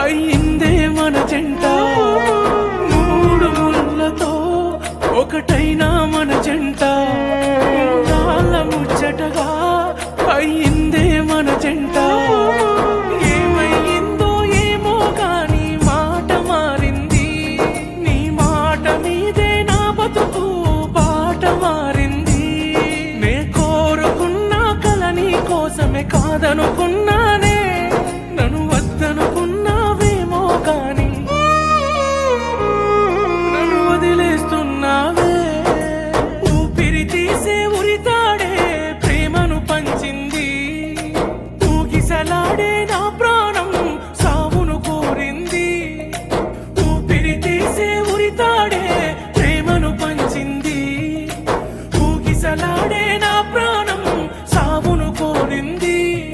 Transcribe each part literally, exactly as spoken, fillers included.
అయిందే మన జంట మూడు ముళ్ళతో ఒకటైనా మన జంట నాల ముచ్చటగా అయిందే మన జంట ఏమైందో ఏమో కానీ మాట మారింది నీ మాట మీదే నా బతుకు బాట మారింది నే కోరుకున్న కల నీ కోసమే కాదనుకున్నానే నన్ను వద్దనుకున్నావేమో కానీ నన్ను వదిలేస్తున్నావే ఊపిరి తీసే ఉరితాడే ప్రేమను పంచింది ఊగిసలాడే నా ప్రాణం సావును కోరింది ఊపిరి తీసే ఉరితాడే ప్రేమను పంచింది ఊగిసలాడే నా ప్రాణం సావును కోరింది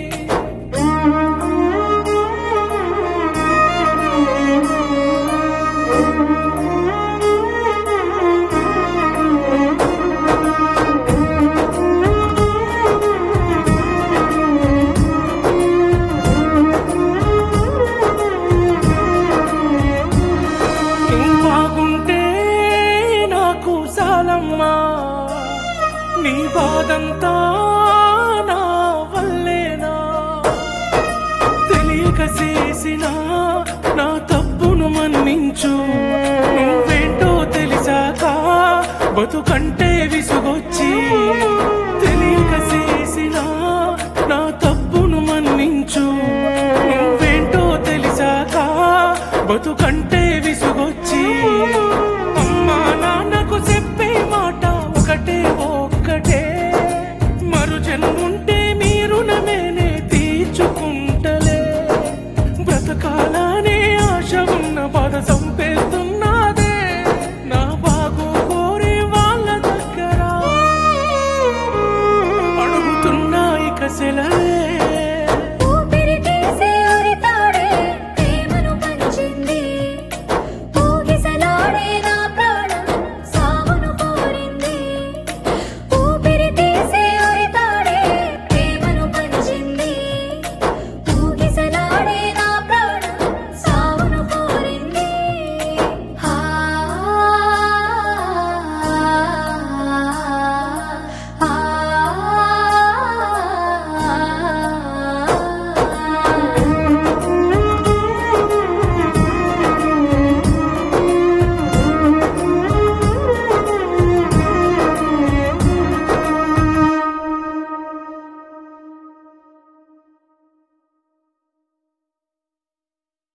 బాగుంటే నాకు సాలమ్మా నీ బాధంతా నా వల్లేనా తెలియక చేసిన నా తప్పును మన్నించు నువ్వేంటో తెలిసాక బతుకంటే విసుగొచ్చి తెలియక చేసిన నా తప్పును మన్నించు నువ్వేంటో తెలిసాక బతుకంటే విసుగొచ్చి అమ్మా నాన్నకు చెప్పే మాట ఒకటే ఒక్కటే మరు జన్ముంటే మీ రుణమేనే తీర్చుకుంటలే బ్రతకాల